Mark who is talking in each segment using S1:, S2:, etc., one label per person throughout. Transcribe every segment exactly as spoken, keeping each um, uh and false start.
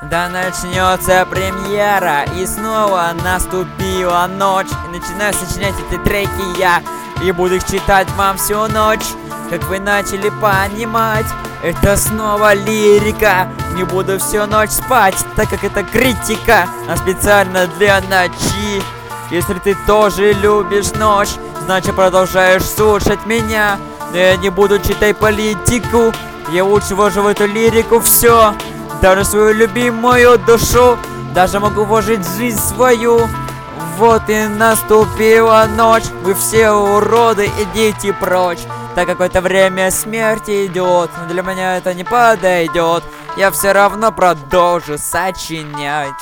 S1: Да начнется премьера, и снова наступила ночь. И начинаю сочинять эти треки я, и буду их читать вам всю ночь. Как вы начали понимать, это снова лирика. Не буду всю ночь спать, так как это критика, а специально для ночи. Если ты тоже любишь ночь, значит продолжаешь слушать меня. Но я не буду читать политику, я лучше вложу в эту лирику все. Даже свою любимую душу, даже могу вложить жизнь свою. Вот и наступила ночь, вы все уроды, идите прочь. Так какое-то время смерти идет, но для меня это не подойдет. Я все равно продолжу сочинять.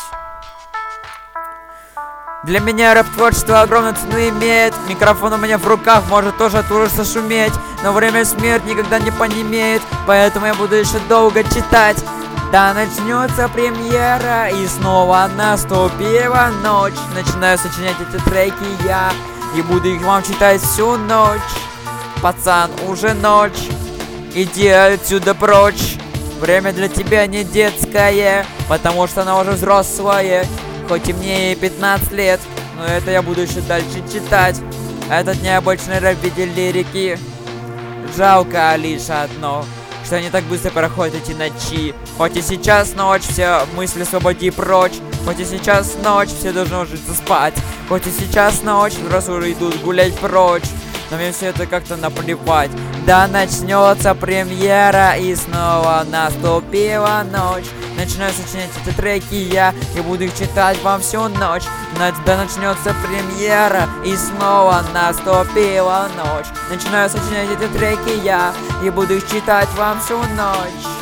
S1: Для меня рэп-творчество огромную цену имеет. Микрофон у меня в руках может тоже от ужаса шуметь, но время смерть никогда не понемеет, поэтому я буду еще долго читать. Да начнется премьера, и снова наступила ночь. Начинаю сочинять эти треки я, и буду их вам читать всю ночь. Пацан, уже ночь, иди отсюда прочь. Время для тебя не детское, потому что она уже взрослая. Хоть и мне и пятнадцать лет, но это я буду еще дальше читать. Этот необычный рэп в виде лирики. Жалко лишь одно, что они так быстро проходят эти ночи. Хоть и сейчас ночь, все мысли свободи прочь. Хоть и сейчас ночь, все должны ложиться спать. Хоть и сейчас ночь, взрослые идут гулять прочь. Но мне все это как-то наплевать. Да начнется премьера, и снова наступила ночь. Начинаю сочинять эти треки я, и буду их читать вам всю ночь. Да начнется премьера, и снова наступила ночь. Начинаю сочинять эти треки я, и буду их читать вам всю ночь.